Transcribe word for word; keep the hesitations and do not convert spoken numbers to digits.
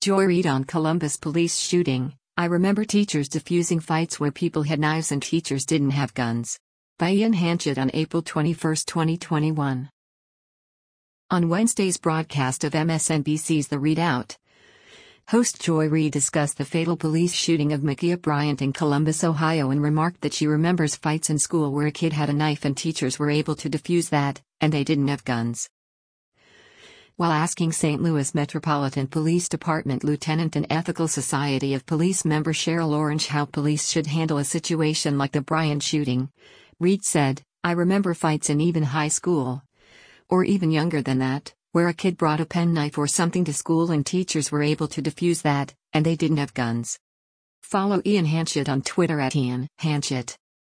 Joy Reid on Columbus police shooting. I remember teachers diffusing fights where people had knives and teachers didn't have guns. By Ian Hanchett on April twenty-first, twenty twenty-one. On Wednesday's broadcast of M S N B C's The Readout, host Joy Reid discussed the fatal police shooting of Ma'Khia Bryant in Columbus, Ohio, and remarked that she remembers fights in school where a kid had a knife and teachers were able to defuse that, and they didn't have guns. While asking Saint Louis Metropolitan Police Department Lieutenant and Ethical Society of Police member Cheryl Orange how police should handle a situation like the Bryant shooting, Reid said, "I remember fights in even high school, or even younger than that, where a kid brought a penknife or something to school and teachers were able to defuse that, and they didn't have guns." Follow Ian Hanchett on Twitter at Ian Hanchett.